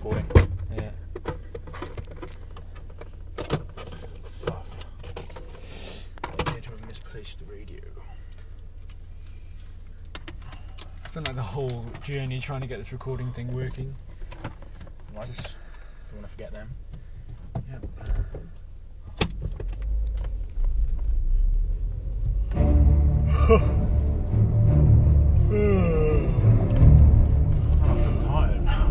recording. Yeah. Fuck. I appear to have misplaced the radio. It's been like the whole journey trying to get this recording thing working. Right. Don't want to forget them. Yep. I'm tired now.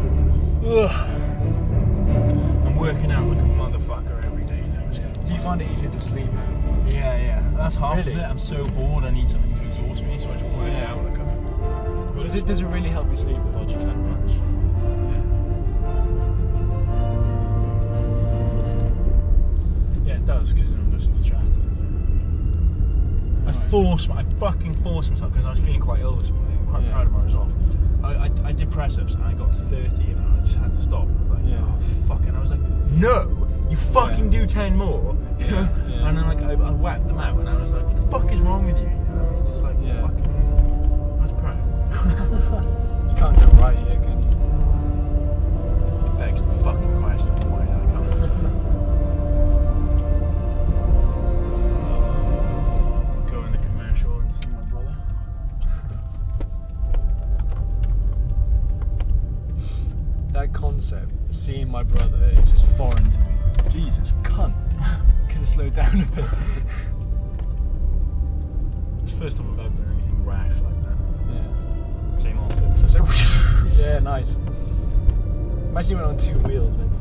I'm working out like a motherfucker every day now. Do you find it easier to sleep now? Yeah. That's half Really? of it. I'm so bored. I need something to exhaust me, so I just work out like a. Does it really help you sleep? Dodgy cunt much. Yeah, it does because I'm just distracted. I fucking forced myself because I was feeling quite ill this morning. I'm quite proud of my resolve. I did press ups and I got to 30 and I just had to stop. I was like, oh fuck, and I was like, no, you fucking do 10 more. And then like I whacked them out and I was like, what the fuck is wrong with you? You know, I just like fucking. I was proud. You can't go right here, can you? Which begs the fucking question, why did I come to this film? Go in the commercial and see my brother. That concept, seeing my brother, is just foreign to me. Jesus, cunt. Could have slowed down a bit. It's the first time I've ever done anything rash like that. Yeah. Came off it. Yeah, nice. Imagine you went on 2 wheels then.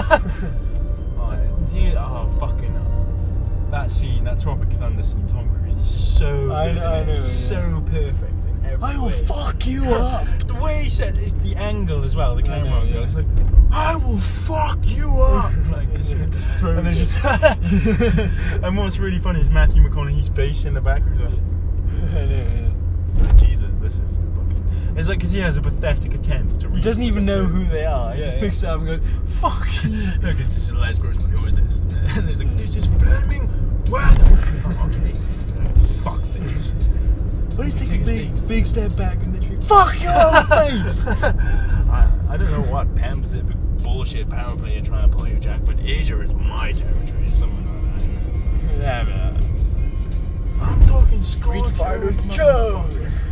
Oh, fucking that scene, that Tropic Thunder scene, Tom Cruise is so I know, so perfect in every I will way. fuck you up. The way he said it's the angle as well, the camera know, angle. yeah. It's like, I will fuck you up. Like this, and then just and what's really funny is Matthew McConaughey's face in the background. Like, I know, Jesus, this is fucking. It's like because he has a pathetic attempt to. He doesn't even know who they are. He just picks it up and goes, fuck you. Look, this is Les Grossman. Who is this? And there's like, this is Fleming Weather. Okay, fuck this. Well, he's taking a big step back and literally fuck your own face. I don't know what Pam's bullshit power play you're trying to pull you, Jack, but Asia is my territory. Something like that. Yeah, man. I'm talking Street Fighter Joe.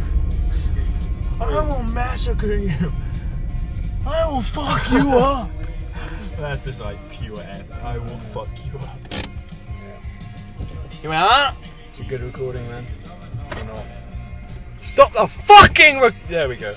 I will massacre you. I will fuck you up. That's just like pure F. I will fuck you up. You went, huh? It's a good recording, man. Or not. Stop the fucking there we go.